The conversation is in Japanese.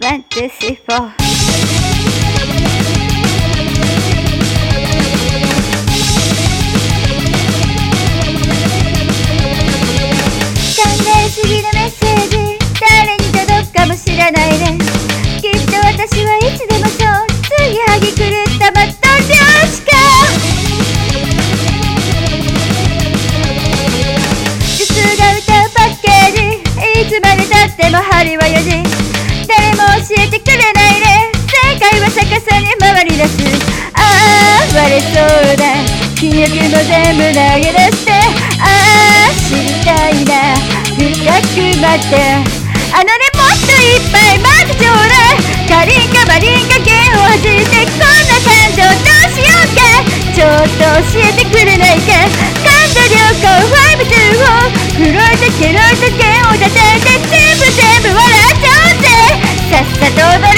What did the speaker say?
1, 2, 3, 4不思議なメッセージ誰に届くかもしれないねきっと私はいつでもそう継ぎはぎ狂ったマット漁師かジュスが歌うパッケージいつまでたっても針は4時誰も教えてくれないね正解は逆さに回り出すああ割れそうだ記憶も全部投げ出してああ知りたいな深くまってあのねもっといっぱい待ってちょうだいカリンカバリンカ弦を弾いてこんな感情どうしようかちょっと教えてくれないか感度良好524黒いとケロいと弦を叩いて全部笑っちゃおうぜさっさと踊れ